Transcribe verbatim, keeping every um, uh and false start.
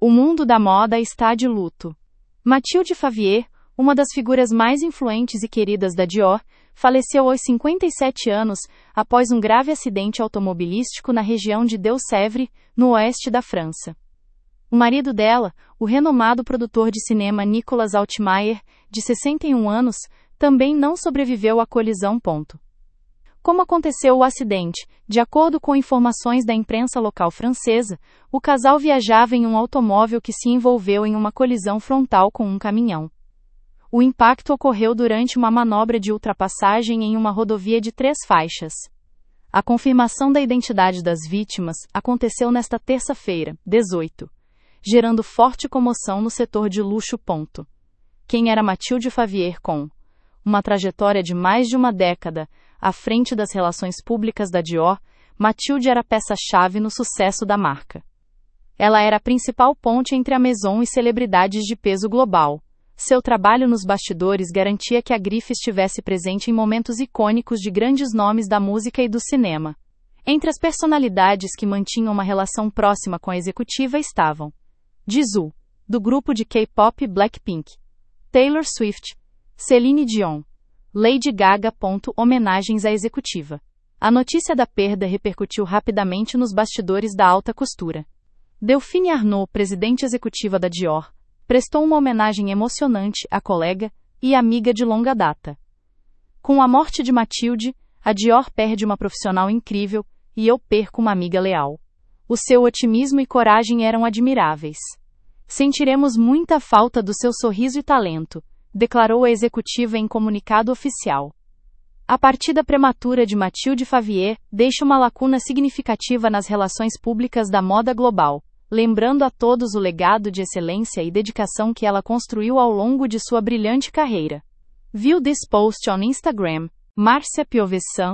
O mundo da moda está de luto. Mathilde Favier, uma das figuras mais influentes e queridas da Dior, faleceu aos cinquenta e sete anos, após um grave acidente automobilístico na região de Deux-Sèvres, no oeste da França. O marido dela, o renomado produtor de cinema Nicolas Altmaier, de sessenta e um anos, também não sobreviveu à colisão. Ponto. Como aconteceu o acidente? De acordo com informações da imprensa local francesa, o casal viajava em um automóvel que se envolveu em uma colisão frontal com um caminhão. O impacto ocorreu durante uma manobra de ultrapassagem em uma rodovia de três faixas. A confirmação da identidade das vítimas aconteceu nesta terça-feira, dezoito, gerando forte comoção no setor de luxo. Ponto. Quem era Mathilde Favier com uma trajetória de mais de uma década à frente das relações públicas da Dior, Mathilde era peça-chave no sucesso da marca. Ela era a principal ponte entre a Maison e celebridades de peso global. Seu trabalho nos bastidores garantia que a grife estivesse presente em momentos icônicos de grandes nomes da música e do cinema. Entre as personalidades que mantinham uma relação próxima com a executiva estavam Jisoo, do grupo de K-pop Blackpink, Taylor Swift, Celine Dion, Lady Gaga. Homenagens à executiva. A notícia da perda repercutiu rapidamente nos bastidores da alta costura. Delphine Arnault, presidente executiva da Dior, prestou uma homenagem emocionante à colega e amiga de longa data. Com a morte de Mathilde, a Dior perde uma profissional incrível e eu perco uma amiga leal. O seu otimismo e coragem eram admiráveis. Sentiremos muita falta do seu sorriso e talento, declarou a executiva em comunicado oficial. A partida prematura de Mathilde Favier deixa uma lacuna significativa nas relações públicas da moda global, lembrando a todos o legado de excelência e dedicação que ela construiu ao longo de sua brilhante carreira. View this post on Instagram, Márcia Piovesan,